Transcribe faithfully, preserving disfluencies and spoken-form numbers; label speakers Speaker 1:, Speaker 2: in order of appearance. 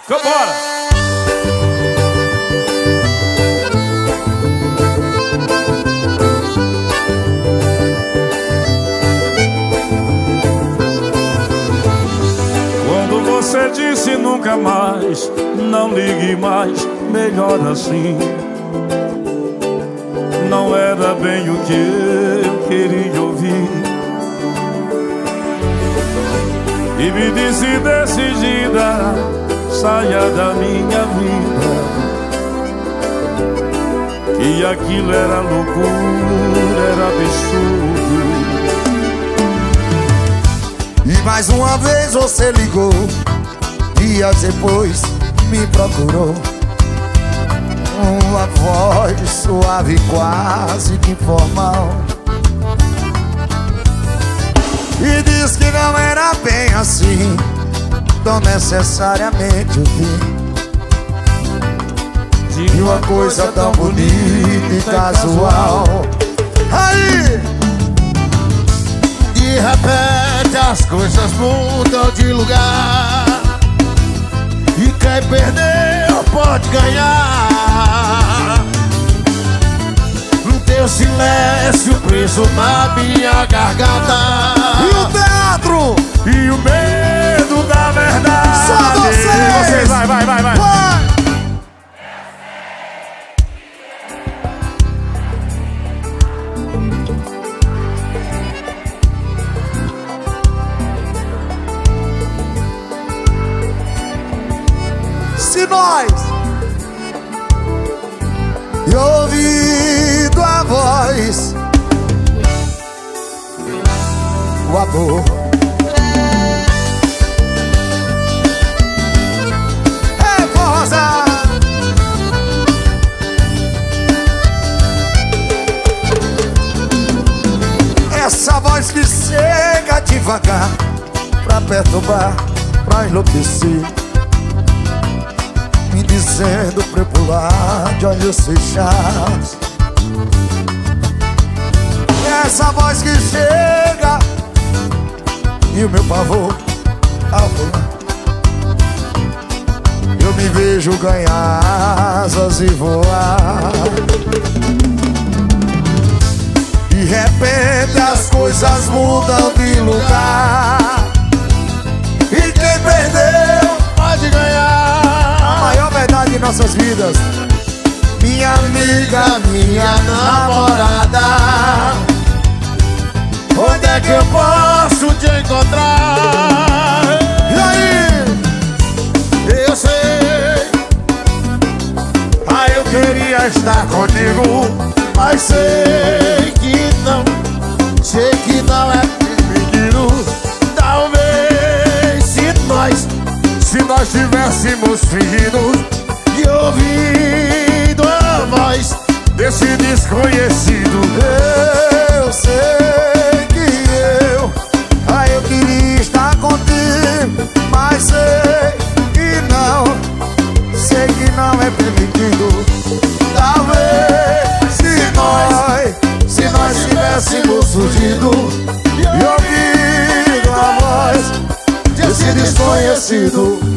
Speaker 1: Vambora! Quando você disse nunca mais, não ligue mais, melhor assim. Não era bem o que eu queria ouvir. E me disse decidida, saia da minha vida, que aquilo era loucura, era absurdo.
Speaker 2: E mais uma vez você ligou, dias depois me procurou. Uma voz suave, quase que informal, e diz que não era bem assim, tão necessariamente o fim de uma coisa tão bonita e casual. Aí,
Speaker 3: de repente as coisas mudam de lugar, e quem perdeu pode ganhar. Teu silêncio preso na minha garganta,
Speaker 2: e o teatro,
Speaker 1: e o medo da verdade.
Speaker 2: Só vocês!
Speaker 1: Vocês, vai, vai, vai, vai,
Speaker 2: vai. Se nós e ouvido a voz, o amor é rosa, essa voz que chega devagar pra perturbar, pra enlouquecer, me dizendo pra eu pular de olhos fechados. Essa voz que chega e o meu pavor ao pular, eu me vejo ganhar asas e voar. De repente as coisas mudam de lugar, e quem perdeu
Speaker 3: pode ganhar.
Speaker 2: A maior verdade de nossas vidas. Minha amiga, minha namorada,
Speaker 3: onde é que eu posso te encontrar?
Speaker 2: E aí?
Speaker 3: Eu sei,
Speaker 2: Ah, eu queria estar contigo,
Speaker 3: mas sei que não, sei que não é permitido. Talvez se nós,
Speaker 2: se nós tivéssemos filhos,
Speaker 3: de ouvido a voz
Speaker 2: desse desconhecido. Eu sei que eu, ah, eu queria estar contigo, mas sei que não, sei que não é permitido. Talvez se nós, se nós tivéssemos surgido e ouvido a voz desse desconhecido.